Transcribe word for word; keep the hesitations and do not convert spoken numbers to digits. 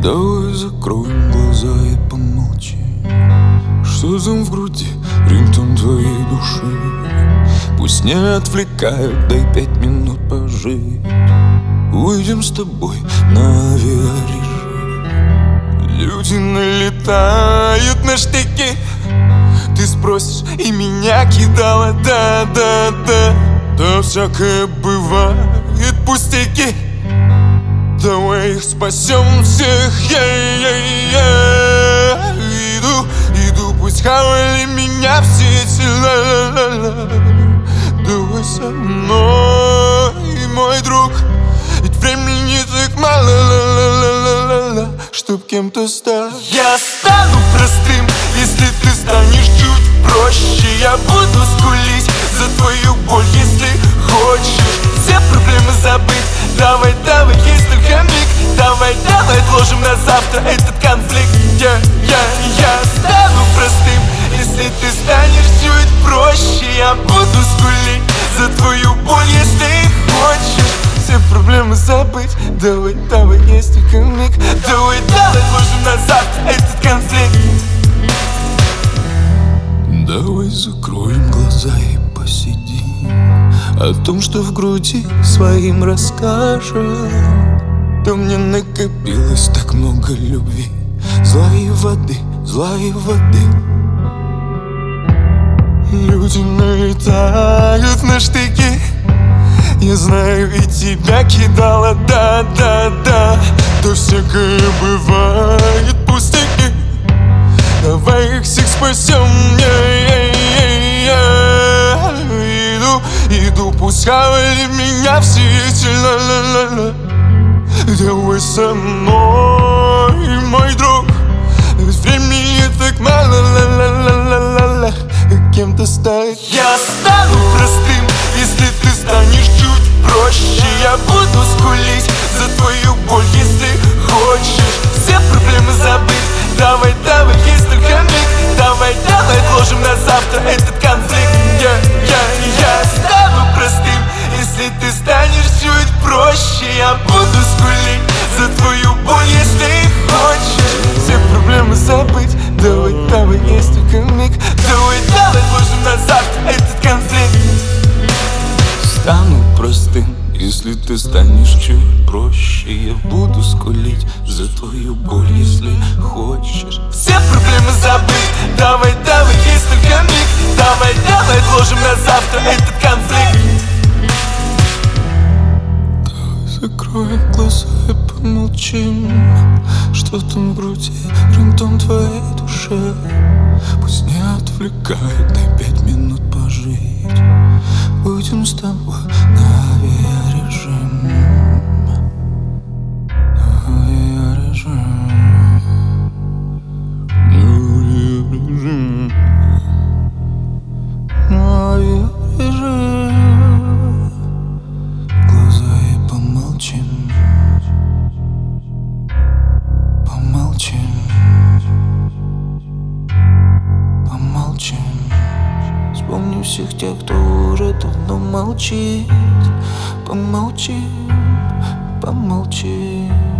Давай закроем глаза и помолчим. Что там в груди, рингтон твоей души? Пусть не отвлекают, дай пять минут пожить. Уйдем с тобой на авиарежим. Люди налетают на штыки. Ты спросишь, и меня кидало, да-да-да. Да всякое бывает, пустяки. Давай их спасем всех, я-я-я. Иду, иду, пусть хавали меня все эти ла-ла-ла-ла. Давай со мной, мой друг. Ведь времени так мало, ла-ла-ла-ла-ла, чтоб кем-то стать. Я стану простым, если ты станешь чуть проще. Я буду скулить за твою боль, если хочешь все проблемы забыть. Давай, давай, есть только миг. Давай, давай, отложим на завтра этот конфликт. Я, я, я стану простым, если ты станешь чуть проще. Я буду скулить за твою боль, если хочешь все проблемы забыть. Давай, давай, есть только миг. Давай, давай, отложим на завтра этот конфликт. Давай закроем глаза и посидим, о том, что в груди своим расскажем. Да мне накопилось так много любви, злой воды, злой воды. Люди налетают на штыки. Я знаю, и тебя кидало, да-да-да. Да всякое бывает, пустяки. Давай их всех спасем, я-я-я-я. Иду, иду, пусть хавали меня все эти ла-ла-ла-ла. Давай со мной, мой друг. Ведь времени так мало, ла-ла-ла-ла-ла, кем-то стать. Я стану простым, если ты станешь чуть проще. Я буду скулить за твою боль, если хочешь все проблемы забыть. Давай, давай, есть только миг. Давай, давай, отложим на завтра этот конфликт. Я, я, я стану простым, если ты станешь чуть проще. Я буду скулить за твою боль, если хочешь все проблемы забыть. Давай, давай, есть только миг. Давай, давай, отложим на завтра этот конфликт. Стану простым, если ты станешь чуть проще. Я буду скулить за твою боль, если хочешь все проблемы забыть. Давай, давай, есть только миг. Давай, давай, отложим на завтра этот конфликт. Давай закроем глаза и помолчим. Что там в груди, рингтон твоей душе? Пусть не отвлекает, дай пять минут пожить. Будем с тобой на авиарежим. На авиарежим. На авиарежим. На авиарежим. Глаза и помолчим. Помолчим. Помолчим. Вспомни всех тех, кто уже давно молчит. Помолчим, помолчим.